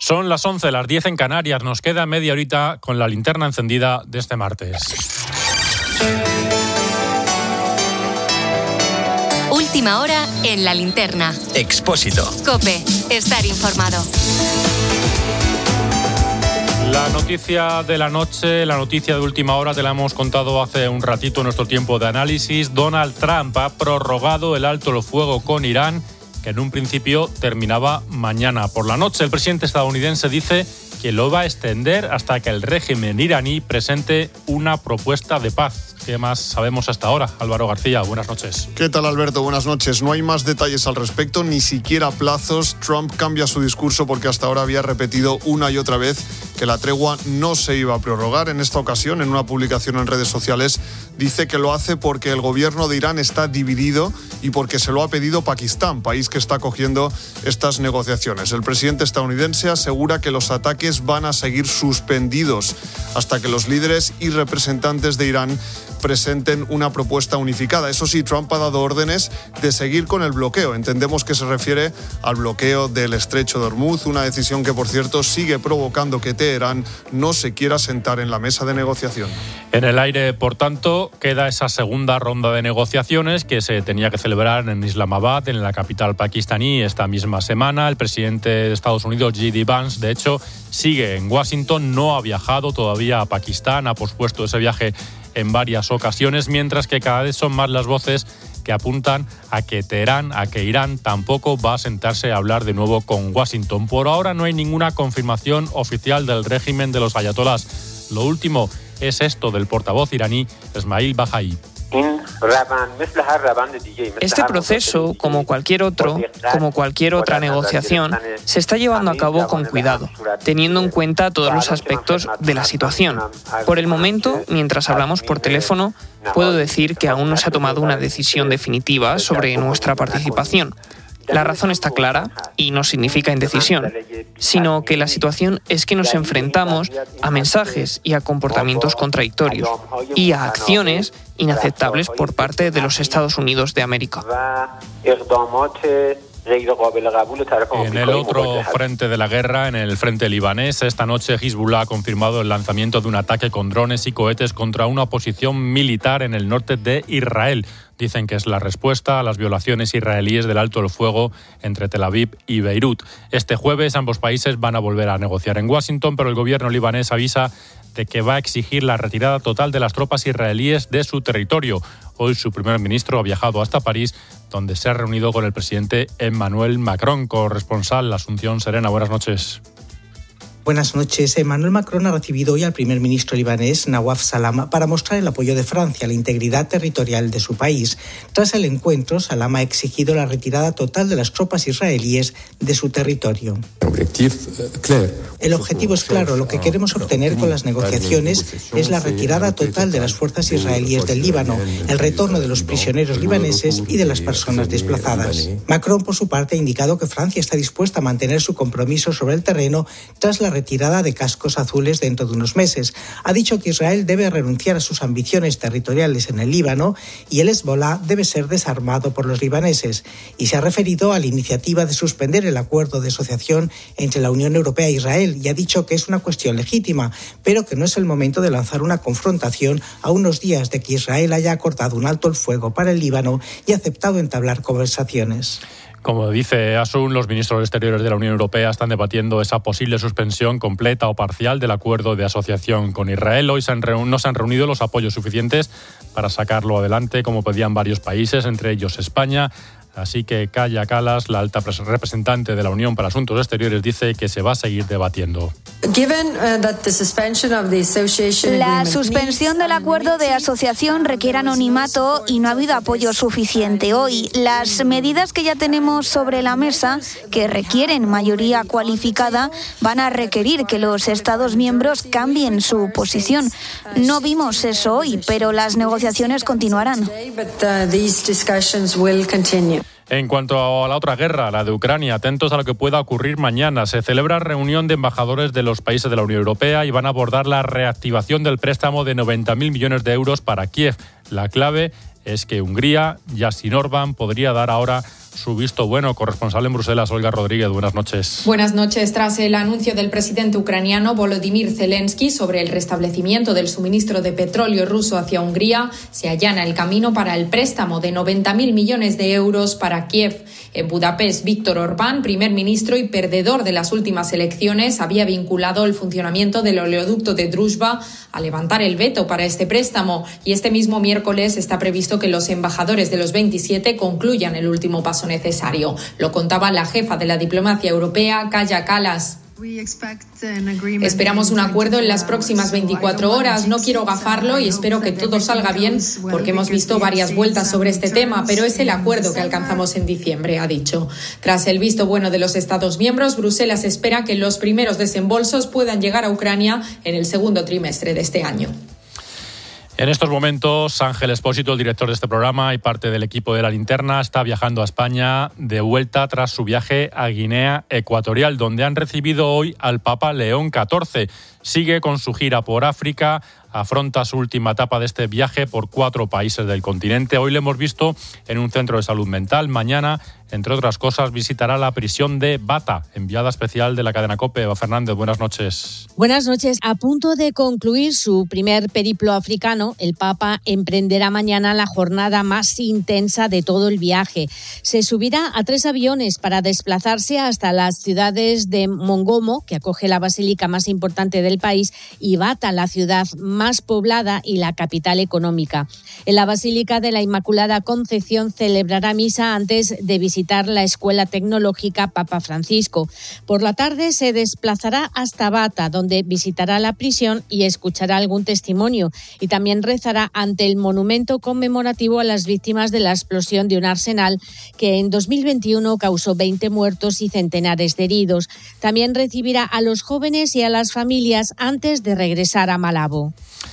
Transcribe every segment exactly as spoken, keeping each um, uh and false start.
Son las once, las diez en Canarias. Nos queda media horita con la linterna encendida de este martes. Última hora en la linterna. Expósito. COPE. Estar informado. La noticia de la noche, la noticia de última hora, te la hemos contado hace un ratito en nuestro tiempo de análisis. Donald Trump ha prorrogado el alto el fuego con Irán, que en un principio terminaba mañana por la noche. El presidente estadounidense dice que lo va a extender hasta que el régimen iraní presente una propuesta de paz. ¿Qué más sabemos hasta ahora? Álvaro García, buenas noches. ¿Qué tal, Alberto? Buenas noches. No hay más detalles al respecto, ni siquiera plazos. Trump cambia su discurso porque hasta ahora había repetido una y otra vez que la tregua no se iba a prorrogar. En esta ocasión, en una publicación en redes sociales, dice que lo hace porque el gobierno de Irán está dividido y porque se lo ha pedido Pakistán, país que está acogiendo estas negociaciones. El presidente estadounidense asegura que los ataques van a seguir suspendidos hasta que los líderes y representantes de Irán presenten una propuesta unificada. Eso sí, Trump ha dado órdenes de seguir con el bloqueo. Entendemos que se refiere al bloqueo del estrecho de Hormuz, una decisión que, por cierto, sigue provocando que Teherán no se quiera sentar en la mesa de negociación. En el aire, por tanto, queda esa segunda ronda de negociaciones que se tenía que celebrar en Islamabad, en la capital pakistaní, esta misma semana. El presidente de Estados Unidos, J D Vance, de hecho, sigue en Washington, no ha viajado todavía a Pakistán, ha pospuesto ese viaje en varias ocasiones, mientras que cada vez son más las voces que apuntan a que Teherán, a que Irán tampoco va a sentarse a hablar de nuevo con Washington. Por ahora no hay ninguna confirmación oficial del régimen de los ayatolás. Lo último es esto del portavoz iraní, Esmail Bahaí. Este proceso, como cualquier otro, como cualquier otra negociación, se está llevando a cabo con cuidado, teniendo en cuenta todos los aspectos de la situación. Por el momento, mientras hablamos por teléfono, puedo decir que aún no se ha tomado una decisión definitiva sobre nuestra participación. La razón está clara y no significa indecisión, sino que la situación es que nos enfrentamos a mensajes y a comportamientos contradictorios y a acciones inaceptables por parte de los Estados Unidos de América. En el otro frente de la guerra, en el frente libanés, esta noche Hezbollah ha confirmado el lanzamiento de un ataque con drones y cohetes contra una posición militar en el norte de Israel. Dicen que es la respuesta a las violaciones israelíes del alto el fuego entre Tel Aviv y Beirut. Este jueves ambos países van a volver a negociar en Washington, pero el gobierno libanés avisa de que va a exigir la retirada total de las tropas israelíes de su territorio. Hoy su primer ministro ha viajado hasta París, donde se ha reunido con el presidente Emmanuel Macron. Corresponsal Asunción Serena, buenas noches. Buenas noches. Emmanuel Macron ha recibido hoy al primer ministro libanés Nawaf Salam para mostrar el apoyo de Francia a la integridad territorial de su país. Tras el encuentro, Salam ha exigido la retirada total de las tropas israelíes de su territorio. El objetivo es claro. Lo que queremos obtener con las negociaciones es la retirada total de las fuerzas israelíes del Líbano, el retorno de los prisioneros libaneses y de las personas desplazadas. Macron, por su parte, ha indicado que Francia está dispuesta a mantener su compromiso sobre el terreno tras la retirada de cascos azules dentro de unos meses. Ha dicho que Israel debe renunciar a sus ambiciones territoriales en el Líbano y el Hezbollah debe ser desarmado por los libaneses. Y se ha referido a la iniciativa de suspender el acuerdo de asociación entre la Unión Europea e Israel y ha dicho que es una cuestión legítima, pero que no es el momento de lanzar una confrontación a unos días de que Israel haya acordado un alto el fuego para el Líbano y aceptado entablar conversaciones. Como dice Asun, los ministros exteriores de la Unión Europea están debatiendo esa posible suspensión completa o parcial del acuerdo de asociación con Israel. Hoy se han reun- no se han reunido los apoyos suficientes para sacarlo adelante, como pedían varios países, entre ellos España. Así que Kaja Kallas, la alta representante de la Unión para Asuntos Exteriores, dice que se va a seguir debatiendo. La suspensión del acuerdo de asociación requiere anonimato y no ha habido apoyo suficiente hoy. Las medidas que ya tenemos sobre la mesa, que requieren mayoría cualificada, van a requerir que los Estados miembros cambien su posición. No vimos eso hoy, pero las negociaciones continuarán. En cuanto a la otra guerra, la de Ucrania, atentos a lo que pueda ocurrir mañana. Se celebra reunión de embajadores de los países de la Unión Europea y van a abordar la reactivación del préstamo de noventa mil millones de euros para Kiev. La clave es que Hungría, ya sin Orbán, podría dar ahora su visto bueno. Corresponsal en Bruselas, Olga Rodríguez, buenas noches. Buenas noches. Tras el anuncio del presidente ucraniano Volodymyr Zelensky sobre el restablecimiento del suministro de petróleo ruso hacia Hungría, se allana el camino para el préstamo de noventa mil millones de euros para Kiev. En Budapest, Víctor Orbán, primer ministro y perdedor de las últimas elecciones, había vinculado el funcionamiento del oleoducto de Druzhba a levantar el veto para este préstamo, y este mismo miércoles está previsto que los embajadores de los veintisiete concluyan el último paso necesario. Lo contaba la jefa de la diplomacia europea, Kaja Kallas. Esperamos un acuerdo en las próximas veinticuatro horas. No quiero gafarlo y espero que todo salga bien, porque hemos visto varias vueltas sobre este tema, pero es el acuerdo que alcanzamos en diciembre, ha dicho. Tras el visto bueno de los Estados miembros, Bruselas espera que los primeros desembolsos puedan llegar a Ucrania en el segundo trimestre de este año. En estos momentos, Ángel Expósito, el director de este programa y parte del equipo de La Linterna, está viajando a España de vuelta tras su viaje a Guinea Ecuatorial, donde han recibido hoy al Papa León catorce. Sigue con su gira por África, afronta su última etapa de este viaje por cuatro países del continente. Hoy le hemos visto en un centro de salud mental. Mañana, entre otras cosas, visitará la prisión de Bata, enviada especial de la cadena COPE. Eva Fernández, buenas noches. Buenas noches. A punto de concluir su primer periplo africano, el Papa emprenderá mañana la jornada más intensa de todo el viaje. Se subirá a tres aviones para desplazarse hasta las ciudades de Mongomo, que acoge la basílica más importante del país, y Bata, la ciudad más poblada y la capital económica. En la Basílica de la Inmaculada Concepción celebrará misa antes de visitar la Escuela Tecnológica Papa Francisco. Por la tarde se desplazará hasta Bata, donde visitará la prisión y escuchará algún testimonio, y también rezará ante el monumento conmemorativo a las víctimas de la explosión de un arsenal que en dos mil veintiuno causó veinte muertos y centenares de heridos. También recibirá a los jóvenes y a las familias antes de regresar a Malabo.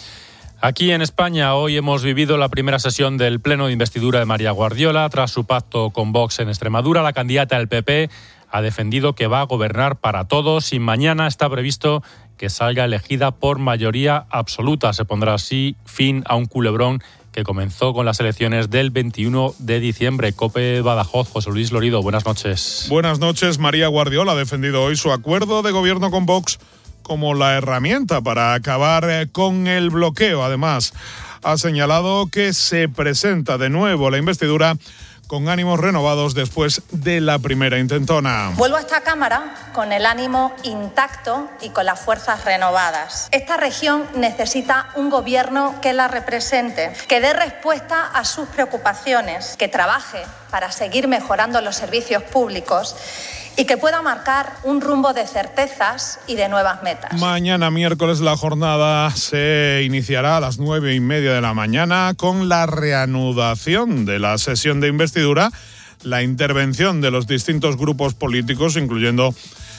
Aquí en España hoy hemos vivido la primera sesión del pleno de investidura de María Guardiola. Tras su pacto con Vox en Extremadura, la candidata del P P ha defendido que va a gobernar para todos y mañana está previsto que salga elegida por mayoría absoluta. Se pondrá así fin a un culebrón que comenzó con las elecciones del veintiuno de diciembre. COPE Badajoz, José Luis Lorido, buenas noches. Buenas noches. María Guardiola ha defendido hoy su acuerdo de gobierno con Vox como la herramienta para acabar con el bloqueo. Además, ha señalado que se presenta de nuevo la investidura con ánimos renovados después de la primera intentona. Vuelvo a esta Cámara con el ánimo intacto y con las fuerzas renovadas. Esta región necesita un gobierno que la represente, que dé respuesta a sus preocupaciones, que trabaje para seguir mejorando los servicios públicos y que pueda marcar un rumbo de certezas y de nuevas metas. Mañana miércoles la jornada se iniciará a las nueve y media de la mañana con la reanudación de la sesión de investidura, la intervención de los distintos grupos políticos, incluyendo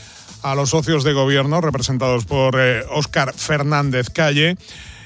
a los socios de gobierno representados por eh, Óscar Fernández Calle.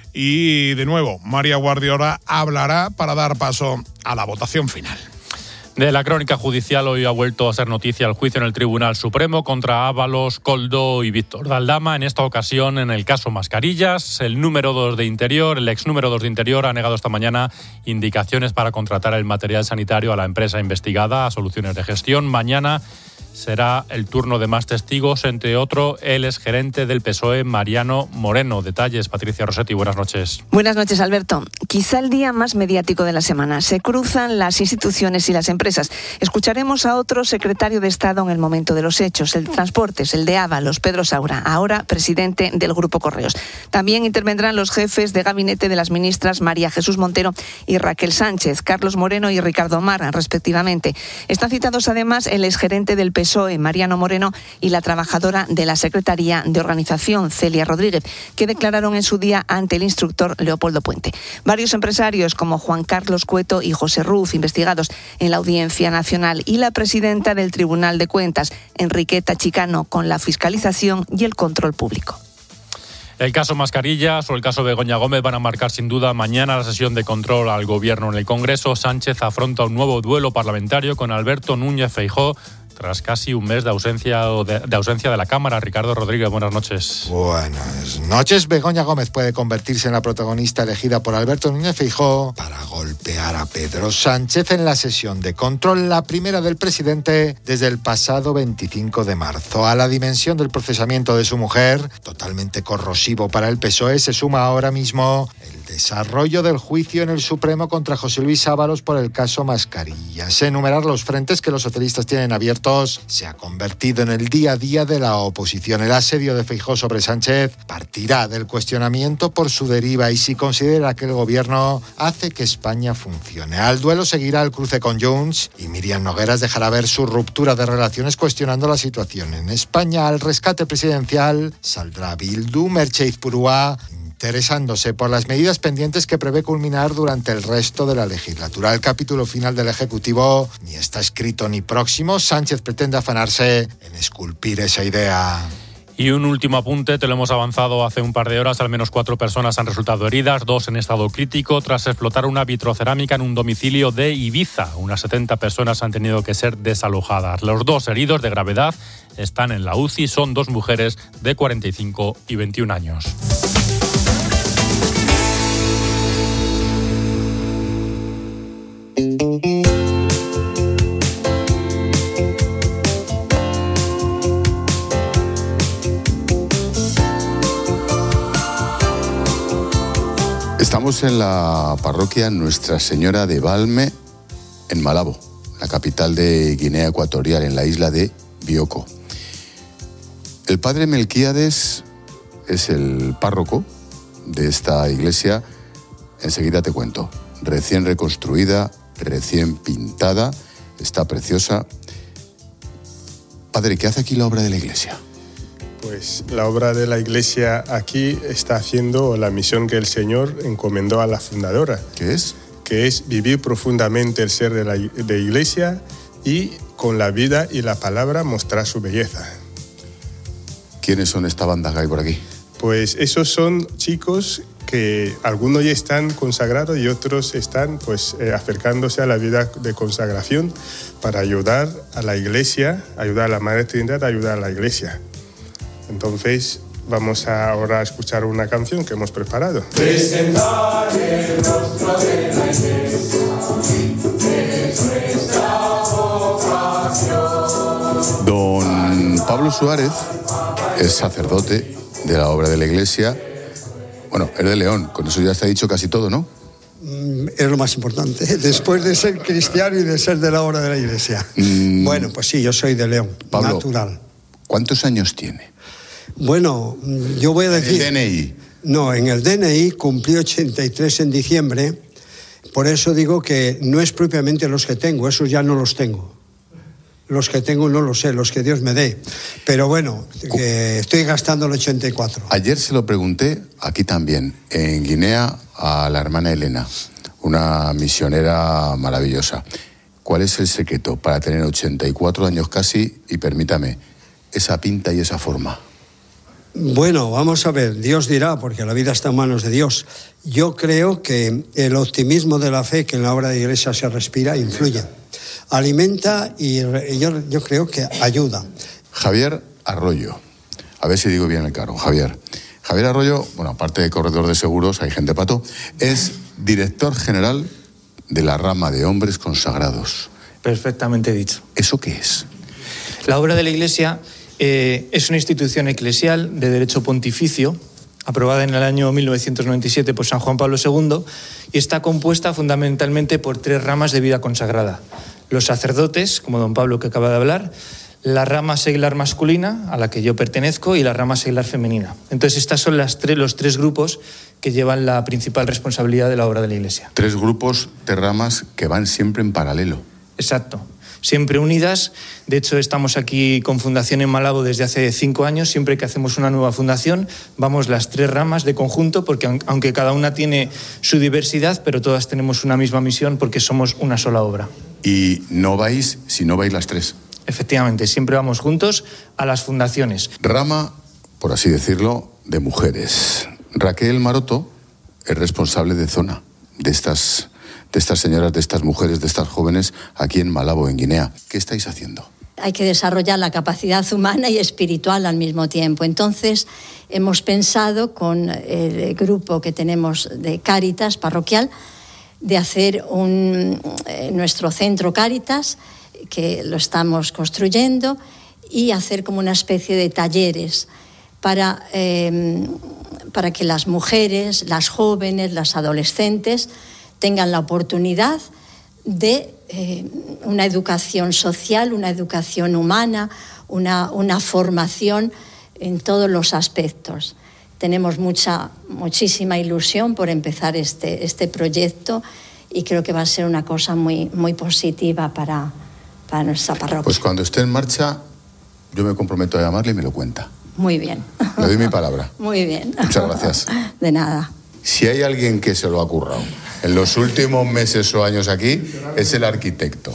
Y de nuevo, María Guardiola hablará para dar paso a la votación final. De la crónica judicial, hoy ha vuelto a ser noticia el juicio en el Tribunal Supremo contra Ábalos, Koldo y Víctor de Aldama. En esta ocasión, en el caso Mascarillas, el número dos de Interior, el ex número dos de Interior, ha negado esta mañana indicaciones para contratar el material sanitario a la empresa investigada, a Soluciones de Gestión. Mañana será el turno de más testigos, entre otros el exgerente del P S O E, Mariano Moreno. Detalles, Patricia Rossetti, buenas noches. Buenas noches, Alberto. Quizá el día más mediático de la semana. Se cruzan las instituciones y las empresas. Escucharemos a otro secretario de Estado en el momento de los hechos, el Transportes, el de Ábalos, Pedro Saura, ahora presidente del Grupo Correos. También intervendrán los jefes de gabinete de las ministras María Jesús Montero y Raquel Sánchez, Carlos Moreno y Ricardo Mar, respectivamente. Están citados además el exgerente del P S O E, Mariano Moreno, y la trabajadora de la Secretaría de Organización, Celia Rodríguez, que declararon en su día ante el instructor Leopoldo Puente. Varios empresarios como Juan Carlos Cueto y José Ruz, investigados en la Audiencia Nacional, y la presidenta del Tribunal de Cuentas, Enriqueta Chicano, con la fiscalización y el control público. El caso Mascarillas o el caso Begoña Gómez van a marcar sin duda mañana la sesión de control al Gobierno en el Congreso. Sánchez afronta un nuevo duelo parlamentario con Alberto Núñez Feijóo tras casi un mes de ausencia de, de ausencia de la Cámara. Ricardo Rodríguez, buenas noches. Buenas noches. Begoña Gómez puede convertirse en la protagonista elegida por Alberto Núñez Feijóo para golpear a Pedro Sánchez en la sesión de control, la primera del presidente desde el pasado veinticinco de marzo. A la dimensión del procesamiento de su mujer, totalmente corrosivo para el P S O E, se suma ahora mismo el desarrollo del juicio en el Supremo contra José Luis Ábalos por el caso Mascarillas. Enumerar los frentes que los socialistas tienen abiertos se ha convertido en el día a día de la oposición. El asedio de Feijóo sobre Sánchez partirá del cuestionamiento por su deriva y si considera que el gobierno hace que España funcione. Al duelo seguirá el cruce con Junts y Miriam Nogueras dejará ver su ruptura de relaciones cuestionando la situación en España. Al rescate presidencial saldrá Bildu, Merche Izpurua, interesándose por las medidas pendientes que prevé culminar durante el resto de la legislatura. El capítulo final del Ejecutivo ni está escrito ni próximo. Sánchez pretende afanarse en esculpir esa idea. Y un último apunte, te lo hemos avanzado hace un par de horas, al menos cuatro personas han resultado heridas, dos en estado crítico, tras explotar una vitrocerámica en un domicilio de Ibiza. Unas setenta personas han tenido que ser desalojadas. Los dos heridos de gravedad están en la U C I, son dos mujeres de cuarenta y cinco y veintiún años. Estamos en la parroquia Nuestra Señora de Valme, en Malabo, la capital de Guinea Ecuatorial, en la isla de Bioko. El padre Melquíades es el párroco de esta iglesia. Enseguida te cuento. Recién reconstruida, recién pintada, está preciosa. Padre, ¿qué hace aquí la obra de la iglesia? Pues la obra de la iglesia aquí está haciendo la misión que el Señor encomendó a la fundadora. ¿Qué es? Que es vivir profundamente el ser de la de iglesia y con la vida y la palabra mostrar su belleza. ¿Quiénes son esta banda que hay por aquí? Pues esos son chicos que algunos ya están consagrados y otros están pues eh, acercándose a la vida de consagración para ayudar a la iglesia, ayudar a la Madre Trinidad, ayudar a la iglesia. Entonces vamos a ahora a escuchar una canción que hemos preparado. Presentar el rostro de la iglesia, es nuestra vocación. Don Pablo Suárez es sacerdote de la obra de la iglesia. Bueno, es de León, con eso ya está dicho casi todo, ¿no? Es lo más importante, después de ser cristiano y de ser de la obra de la iglesia. Mm. Bueno, pues sí, yo soy de León, Pablo, natural. ¿Cuántos años tiene? Bueno, yo voy a decir... ¿En el D N I? No, en el D N I cumplí ochenta y tres en diciembre, por eso digo que no es propiamente los que tengo, esos ya no los tengo. Los que tengo no los sé, los que Dios me dé. Pero bueno, que estoy gastando el ochenta y cuatro. Ayer se lo pregunté, aquí también, en Guinea, a la hermana Elena, una misionera maravillosa. ¿Cuál es el secreto para tener ochenta y cuatro años casi y, permítame, esa pinta y esa forma? Bueno, vamos a ver, Dios dirá, porque la vida está en manos de Dios. Yo creo que el optimismo de la fe que en la obra de iglesia se respira influye, alimenta y yo, yo creo que ayuda. Javier Arroyo, a ver si digo bien el cargo, Javier. Javier Arroyo, bueno, aparte de corredor de seguros, hay gente pato, es director general de la rama de hombres consagrados. Perfectamente dicho. ¿Eso qué es? La obra de la iglesia eh, es una institución eclesial de derecho pontificio, aprobada en el año mil novecientos noventa y siete por San Juan Pablo segundo, y está compuesta fundamentalmente por tres ramas de vida consagrada. Los sacerdotes, como don Pablo que acaba de hablar, la rama seglar masculina, a la que yo pertenezco, y la rama seglar femenina. Entonces, estas son las tres, los tres grupos que llevan la principal responsabilidad de la obra de la iglesia. Tres grupos de ramas que van siempre en paralelo. Exacto. Siempre unidas. De hecho, estamos aquí con Fundación en Malabo desde hace cinco años. Siempre que hacemos una nueva fundación, vamos las tres ramas de conjunto, porque aunque cada una tiene su diversidad, pero todas tenemos una misma misión porque somos una sola obra. Y no vais si no vais las tres. Efectivamente, siempre vamos juntos a las fundaciones. Rama, por así decirlo, de mujeres. Raquel Maroto es responsable de zona de estas... de estas señoras, de estas mujeres, de estas jóvenes aquí en Malabo, en Guinea. ¿Qué estáis haciendo? hay que desarrollar la capacidad humana y espiritual al mismo tiempo. Entonces, hemos pensado con el grupo que tenemos de Cáritas parroquial de hacer un, nuestro centro Cáritas, que lo estamos construyendo, y hacer como una especie de talleres para, eh, para que las mujeres, las jóvenes, las adolescentes tengan la oportunidad de eh, una educación social, una educación humana, una, una formación en todos los aspectos. Tenemos mucha, muchísima ilusión por empezar este, este proyecto y creo que va a ser una cosa muy, muy positiva para, para nuestra parroquia. Pues cuando esté en marcha, yo me comprometo a llamarle y me lo cuenta. Muy bien. Le doy mi palabra. Muy bien. Muchas gracias. De nada. Si hay alguien que se lo ha currado en los últimos meses o años aquí, es el arquitecto.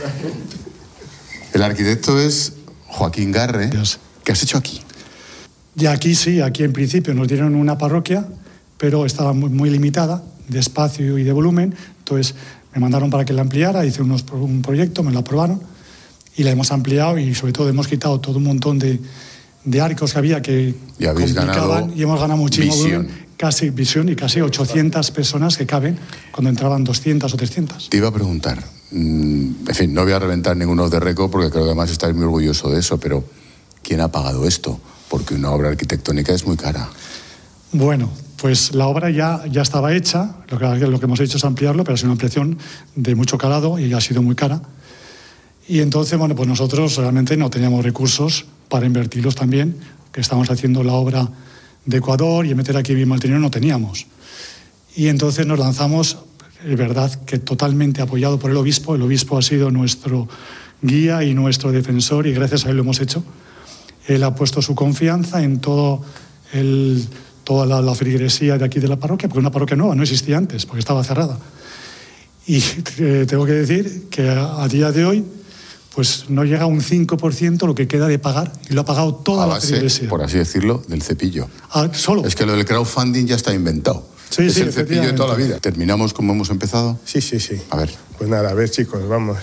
El arquitecto es Joaquín Garre. ¿Qué has hecho aquí? Y aquí sí, aquí en principio nos dieron una parroquia, pero estaba muy, muy limitada de espacio y de volumen. Entonces me mandaron para que la ampliara, hice unos, un proyecto, me lo aprobaron y la hemos ampliado y sobre todo hemos quitado todo un montón de, de arcos que había que y habéis complicaban ganado y hemos ganado muchísimo visión. volumen, casi visión y casi ochocientas personas que caben cuando entraban doscientas o trescientas. Te iba a preguntar, en fin, no voy a reventar ninguno de récord porque creo que además estáis muy orgulloso de eso, pero ¿quién ha pagado esto? Porque una obra arquitectónica es muy cara. Bueno, pues la obra ya, ya estaba hecha, lo que, lo que hemos hecho es ampliarlo, pero es una ampliación de mucho calado y ha sido muy cara. Y entonces, bueno, pues nosotros realmente no teníamos recursos para invertirlos también, que estábamos haciendo la obra de Ecuador y meter aquí bien dinero no teníamos. Y entonces nos lanzamos, es verdad que totalmente apoyado por el obispo, el obispo ha sido nuestro guía y nuestro defensor y gracias a él lo hemos hecho. Él ha puesto su confianza en todo el, toda la, la feligresía de aquí de la parroquia, porque una parroquia nueva no existía antes, porque estaba cerrada. Y eh, tengo que decir que a, a día de hoy pues no llega a un cinco por ciento lo que queda de pagar, y lo ha pagado toda a la base, feligresía. Por así decirlo, del cepillo. Ah, ¿solo? Es que lo del crowdfunding ya está inventado. Sí, es sí, el cepillo de toda la vida. ¿Terminamos como hemos empezado? Sí, sí, sí. A ver. Pues nada, a ver, chicos, vamos.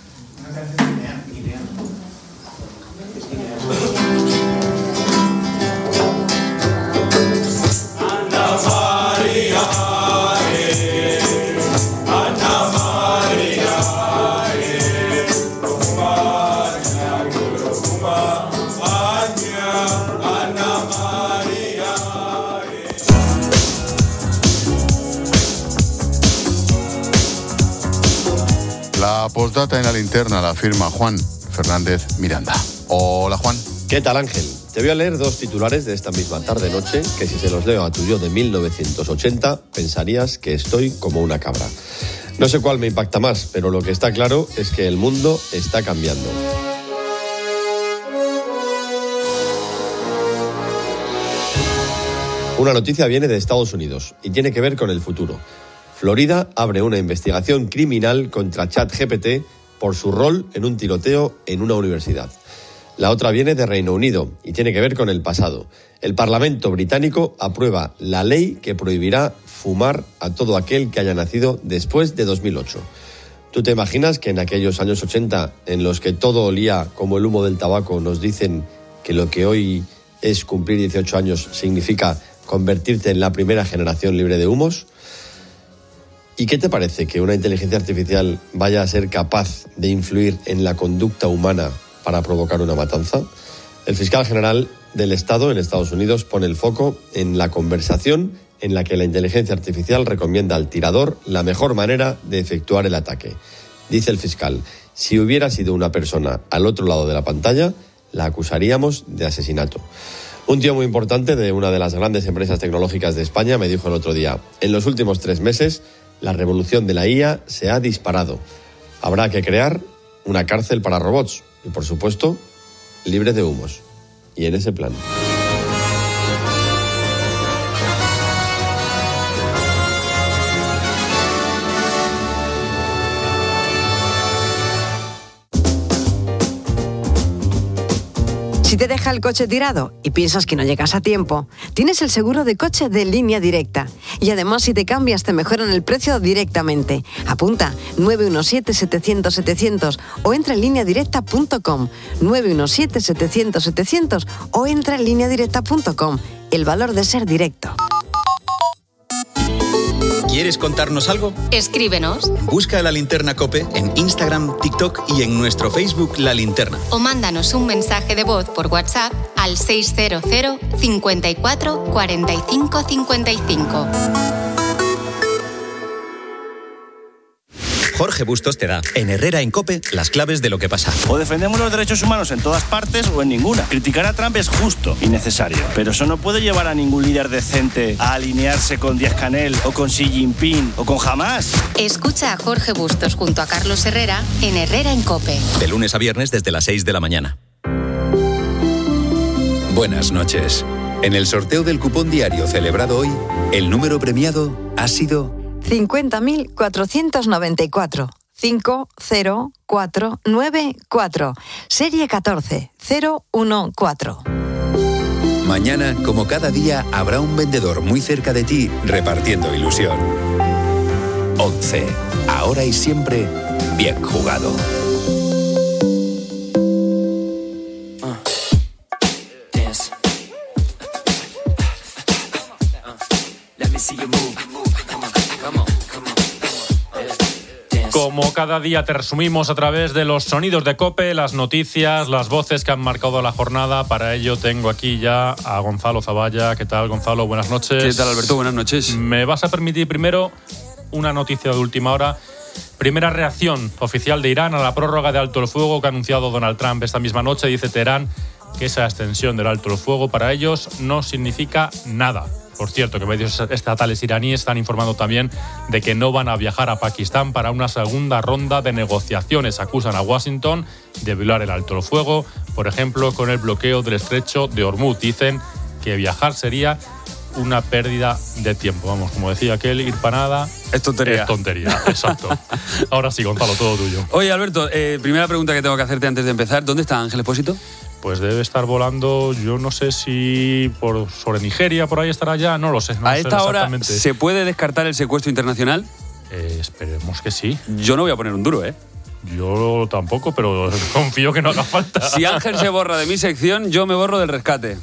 La postdata en la linterna la firma Juan Fernández Miranda. Hola, Juan. ¿Qué tal, Ángel? Te voy a leer dos titulares de esta misma tarde-noche que si se los leo a tu yo de mil novecientos ochenta pensarías que estoy como una cabra. No sé cuál me impacta más, pero lo que está claro es que el mundo está cambiando. Una noticia viene de Estados Unidos y tiene que ver con el futuro. Florida abre una investigación criminal contra ChatGPT por su rol en un tiroteo en una universidad. La otra viene de Reino Unido y tiene que ver con el pasado. El Parlamento británico aprueba la ley que prohibirá fumar a todo aquel que haya nacido después de dos mil ocho. ¿Tú te imaginas que en aquellos años ochenta, en los que todo olía como el humo del tabaco, nos dicen que lo que hoy es cumplir dieciocho años significa convertirte en la primera generación libre de humos? ¿Y qué te parece que una inteligencia artificial vaya a ser capaz de influir en la conducta humana para provocar una matanza? El fiscal general del Estado en Estados Unidos pone el foco en la conversación en la que la inteligencia artificial recomienda al tirador la mejor manera de efectuar el ataque. Dice el fiscal, si hubiera sido una persona al otro lado de la pantalla, la acusaríamos de asesinato. Un tío muy importante de una de las grandes empresas tecnológicas de España me dijo el otro día, en los últimos tres meses, la revolución de la I A se ha disparado. Habrá que crear una cárcel para robots y, por supuesto, libre de humos. Y en ese plan. Si te deja el coche tirado y piensas que no llegas a tiempo, tienes el seguro de coche de Línea Directa. Y además, si te cambias, te mejoran el precio directamente. Apunta nueve uno siete, setecientos, setecientos o entra en línea directa punto com. nueve uno siete, setecientos, setecientos o entra en línea directa punto com. El valor de ser directo. ¿Quieres contarnos algo? Escríbenos. Busca La Linterna COPE en Instagram, TikTok y en nuestro Facebook La Linterna. O mándanos un mensaje de voz por WhatsApp al seiscientos cincuenta y cuatro, cuarenta y cinco cincuenta y cinco. Jorge Bustos te da, en Herrera en COPE, las claves de lo que pasa. O defendemos los derechos humanos en todas partes o en ninguna. Criticar a Trump es justo y necesario, pero eso no puede llevar a ningún líder decente a alinearse con Díaz-Canel o con Xi Jinping o con Hamas. Escucha a Jorge Bustos junto a Carlos Herrera en Herrera en COPE. De lunes a viernes desde las seis de la mañana. Buenas noches. En el sorteo del cupón diario celebrado hoy, el número premiado ha sido cincuenta mil cuatrocientos noventa y cuatro. cinco cero cuatro nueve cuatro. Serie catorce cero uno cuatro. Mañana, como cada día, habrá un vendedor muy cerca de ti repartiendo ilusión. once. Ahora y siempre, bien jugado. Como cada día te resumimos a través de los sonidos de COPE, las noticias, las voces que han marcado la jornada. Para ello tengo aquí ya a Gonzalo Zavalla. ¿Qué tal, Gonzalo? Buenas noches. ¿Qué tal, Alberto? Buenas noches. Me vas a permitir primero una noticia de última hora. Primera reacción oficial de Irán a la prórroga de alto el fuego que ha anunciado Donald Trump esta misma noche. Dice Teherán que esa extensión del alto el fuego para ellos no significa nada. Por cierto, que medios estatales iraníes están informando también de que no van a viajar a Pakistán para una segunda ronda de negociaciones. Acusan a Washington de violar el alto el fuego, por ejemplo, con el bloqueo del estrecho de Hormuz. Dicen que viajar sería una pérdida de tiempo. Vamos, como decía aquel, ir para nada es tontería. Es tontería, exacto. Ahora sí, Gonzalo, todo tuyo. Oye, Alberto, eh, primera pregunta que tengo que hacerte antes de empezar. ¿Dónde está Ángel Expósito? Pues debe estar volando, yo no sé si por sobre Nigeria, por ahí estará ya, no lo sé. No ¿A sé esta hora se puede descartar el secuestro internacional? Eh, esperemos que sí. Yo no voy a poner un duro, ¿eh? Yo tampoco, pero confío que no haga falta. Si Ángel se borra de mi sección, yo me borro del rescate.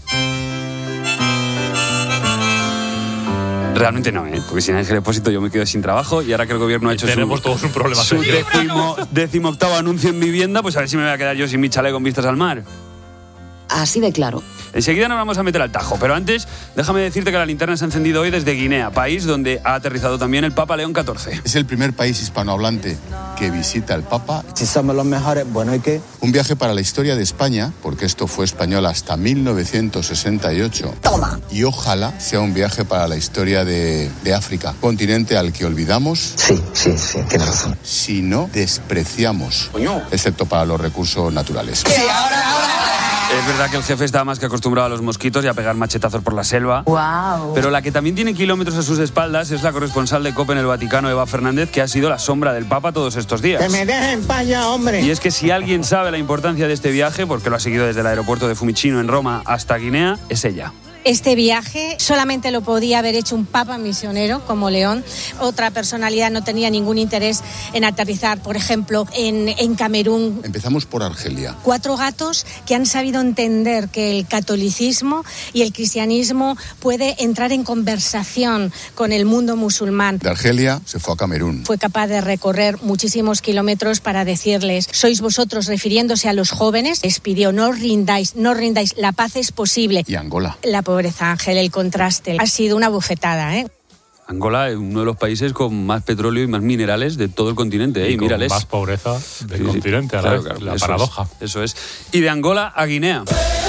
Realmente no, ¿eh? Porque sin Ángel Expósito yo me quedo sin trabajo y ahora que el gobierno ha hecho tenemos su, todos un problema su décimo, décimo octavo anuncio en vivienda, pues a ver si me voy a quedar yo sin mi chalet con vistas al mar. Así de claro. Enseguida nos vamos a meter al tajo, pero antes déjame decirte que la linterna se ha encendido hoy desde Guinea, país donde ha aterrizado también el Papa León catorce. Es el primer país hispanohablante que visita el Papa. Si somos los mejores, bueno, ¿y qué? Un viaje para la historia de España, porque esto fue español hasta mil novecientos sesenta y ocho. Toma. Y ojalá sea un viaje para la historia de, de África, continente al que olvidamos. Sí, sí, sí, tienes razón. Si no despreciamos, Coño. excepto para los recursos naturales. Sí, ahora, ahora. Es verdad que el jefe está más que acostumbrado a los mosquitos y a pegar machetazos por la selva. Wow. Pero la que también tiene kilómetros a sus espaldas es la corresponsal de COPE en el Vaticano, Eva Fernández, que ha sido la sombra del Papa todos estos días. Que me dejen pa' allá, hombre. Y es que si alguien sabe la importancia de este viaje, porque lo ha seguido desde el aeropuerto de Fiumicino en Roma hasta Guinea, es ella. Este viaje solamente lo podía haber hecho un papa misionero como León. Otra personalidad no tenía ningún interés en aterrizar, por ejemplo, en, en Camerún. Empezamos por Argelia. Cuatro gatos que han sabido entender que el catolicismo y el cristianismo puede entrar en conversación con el mundo musulmán. De Argelia se fue a Camerún. Fue capaz de recorrer muchísimos kilómetros para decirles, sois vosotros, refiriéndose a los jóvenes, les pidió, no os rindáis, no os rindáis, la paz es posible. Y Angola. La pobreza, Ángel, el contraste. Ha sido una bufetada, ¿eh? Angola es uno de los países con más petróleo y más minerales de todo el continente, ¿eh? Y, y con mírales. más pobreza del sí, continente, a claro, la, claro, la eso paradoja. Es, eso es. Y de Angola a Guinea.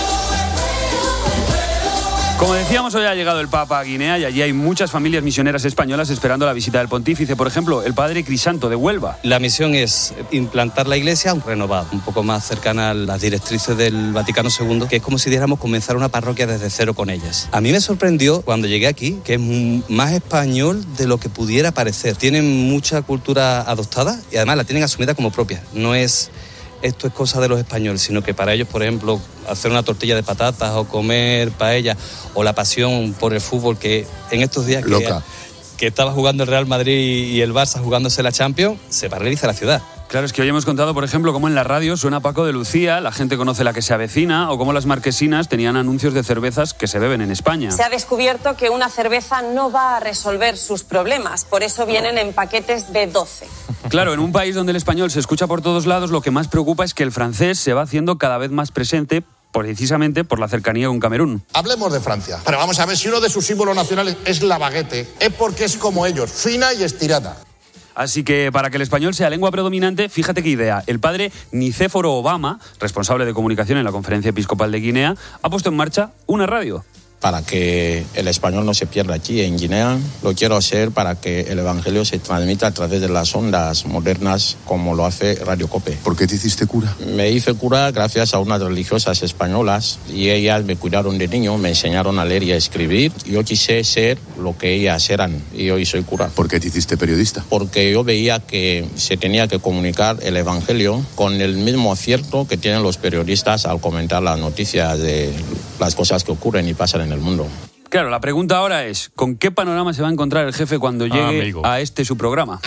Como decíamos, hoy ha llegado el Papa a Guinea y allí hay muchas familias misioneras españolas esperando la visita del pontífice. Por ejemplo, el padre Crisanto de Huelva. La misión es implantar la iglesia renovada, un poco más cercana a las directrices del Vaticano segundo, que es como si dijéramos comenzar una parroquia desde cero con ellas. A mí me sorprendió cuando llegué aquí que es más español de lo que pudiera parecer. Tienen mucha cultura adoptada y además la tienen asumida como propia. No es esto es cosa de los españoles, sino que para ellos, por ejemplo, hacer una tortilla de patatas o comer paella, o la pasión por el fútbol, que en estos días que, Loca. que estaba jugando el Real Madrid y el Barça jugándose la Champions, se paraliza la ciudad. Claro, es que hoy hemos contado, por ejemplo, cómo en la radio suena Paco de Lucía, la gente conoce la que se avecina, o cómo las marquesinas tenían anuncios de cervezas que se beben en España. Se ha descubierto que una cerveza no va a resolver sus problemas, por eso vienen en paquetes de doce. Claro, en un país donde el español se escucha por todos lados, lo que más preocupa es que el francés se va haciendo cada vez más presente, precisamente por la cercanía con Camerún. Hablemos de Francia. Pero vamos a ver, si uno de sus símbolos nacionales es la baguette, es porque es como ellos, fina y estirada. Así que para que el español sea lengua predominante, fíjate qué idea. El padre Nicéforo Obama, responsable de comunicación en la Conferencia Episcopal de Guinea, ha puesto en marcha una radio. Para que el español no se pierda aquí en Guinea, lo quiero hacer para que el evangelio se transmita a través de las ondas modernas, como lo hace Radio Cope. ¿Por qué te hiciste cura? Me hice cura gracias a unas religiosas españolas, y ellas me cuidaron de niño, me enseñaron a leer y a escribir. Yo quise ser lo que ellas eran, y hoy soy cura. ¿Por qué te hiciste periodista? Porque yo veía que se tenía que comunicar el evangelio con el mismo acierto que tienen los periodistas al comentar las noticias de las cosas que ocurren y pasan en el mundo. Claro, la pregunta ahora es, ¿con qué panorama se va a encontrar el jefe cuando llegue ah, a este su programa?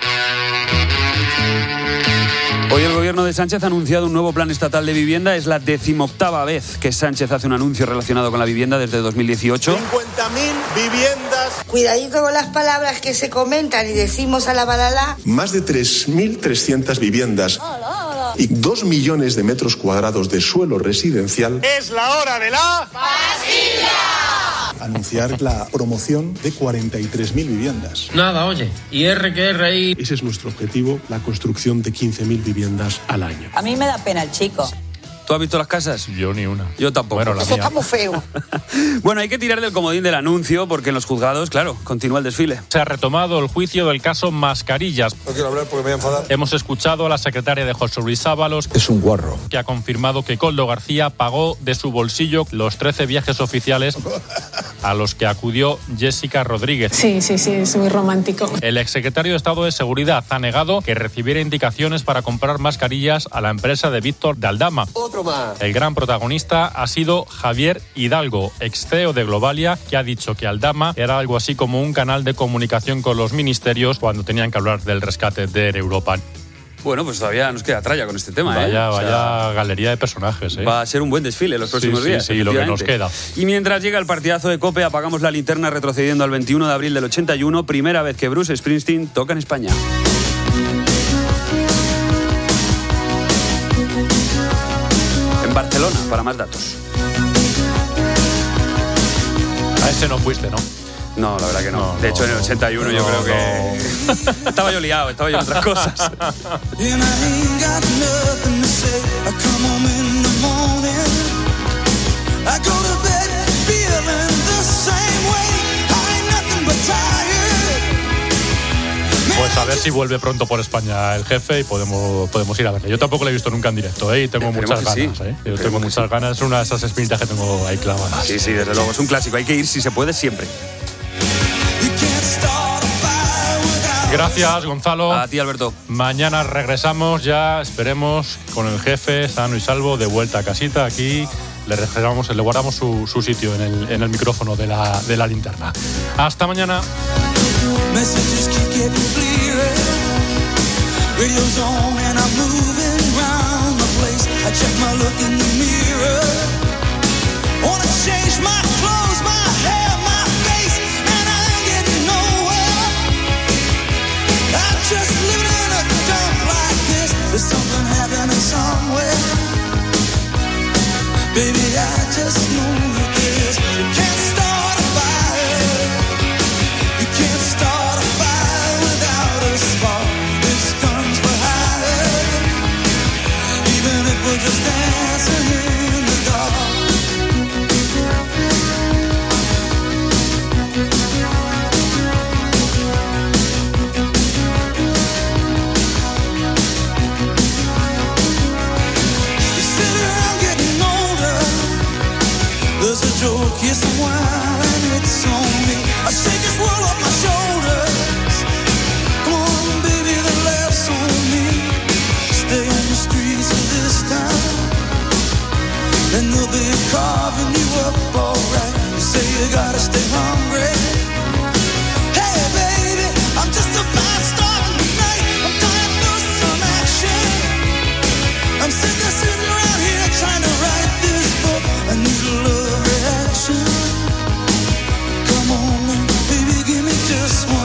Hoy el gobierno de Sánchez ha anunciado un nuevo plan estatal de vivienda. Es la decimoctava vez que Sánchez hace un anuncio relacionado con la vivienda desde dos mil dieciocho. cincuenta mil viviendas. Cuidadito con las palabras que se comentan y decimos a la balala. Más de tres mil trescientas viviendas y dos millones de metros cuadrados de suelo residencial. Es la hora de la pastilla. Anunciar la promoción de cuarenta y tres mil viviendas. Nada, oye, y R que R I. Ese es nuestro objetivo, la construcción de quince mil viviendas al año. A mí me da pena el chico. ¿Tú has visto las casas? Yo ni una. Yo tampoco. Bueno, la Eso mía. está muy feo. Bueno, hay que tirar del comodín del anuncio porque en los juzgados, claro, continúa el desfile. Se ha retomado el juicio del caso Mascarillas. No quiero hablar porque me voy a enfadar. Hemos escuchado a la secretaria de José Luis Ábalos, Es un guarro. que ha confirmado que Koldo García pagó de su bolsillo los trece viajes oficiales a los que acudió Jessica Rodríguez. Sí, sí, sí, es muy romántico. El exsecretario de Estado de Seguridad ha negado que recibiera indicaciones para comprar mascarillas a la empresa de Víctor de Aldama. Otro más. El gran protagonista ha sido Javier Hidalgo, ex C E O de Globalia, que ha dicho que Aldama era algo así como un canal de comunicación con los ministerios cuando tenían que hablar del rescate de Air Europa. Bueno, pues todavía nos queda tralla con este tema, Vaya, ¿eh? O sea, vaya galería de personajes, ¿eh? Va a ser un buen desfile los próximos sí, sí, días. Sí, lo que nos queda. Y mientras llega el partidazo de COPE, apagamos la linterna retrocediendo al veintiuno de abril del ochenta y uno, primera vez que Bruce Springsteen toca en España. En Barcelona, para más datos. A ese no fuiste, ¿no? No, la verdad que no. no de hecho, no, en el ochenta y uno no, yo creo no. que... estaba yo liado, estaba yo en otras cosas. Pues a ver si vuelve pronto por España el jefe y podemos, podemos ir a verle. Yo tampoco lo he visto nunca en directo, ¿eh? Y tengo Esperemos muchas que ganas, sí. ¿eh? Yo tengo muchas ganas. Es una de esas espinitas que tengo ahí clavadas. Sí, sí, desde luego. Es un clásico. Hay que ir si se puede siempre. Gracias, Gonzalo. A ti, Alberto. Mañana regresamos ya, esperemos, con el jefe sano y salvo, de vuelta a casita. Aquí le, reservamos, le guardamos su, su sitio en el, en el micrófono de la, de la linterna. Hasta mañana. Messages keep getting clearer. Radio's on and I'm moving around the place. I check my look in the mirror. Wanna change my clothes, my hair, my face, and I ain't getting nowhere. I'm just living in a dump like this. There's something happening somewhere. Baby, I just know this. You can't start a fire. You can't start a fire without a spark. This comes for higher. Even if we're just dancing in the dark. You sit around getting older. There's a joke, here's some wine, it's on me. I shake this world off my shoulders. Come on, baby, the laughs on me. Stay on the streets. say you gotta stay hungry. Hey baby, I'm just a fast star tonight. I'm dying for some action. I'm sick of sitting around here trying to write this book. I need a love reaction. Come on, baby, give me just one.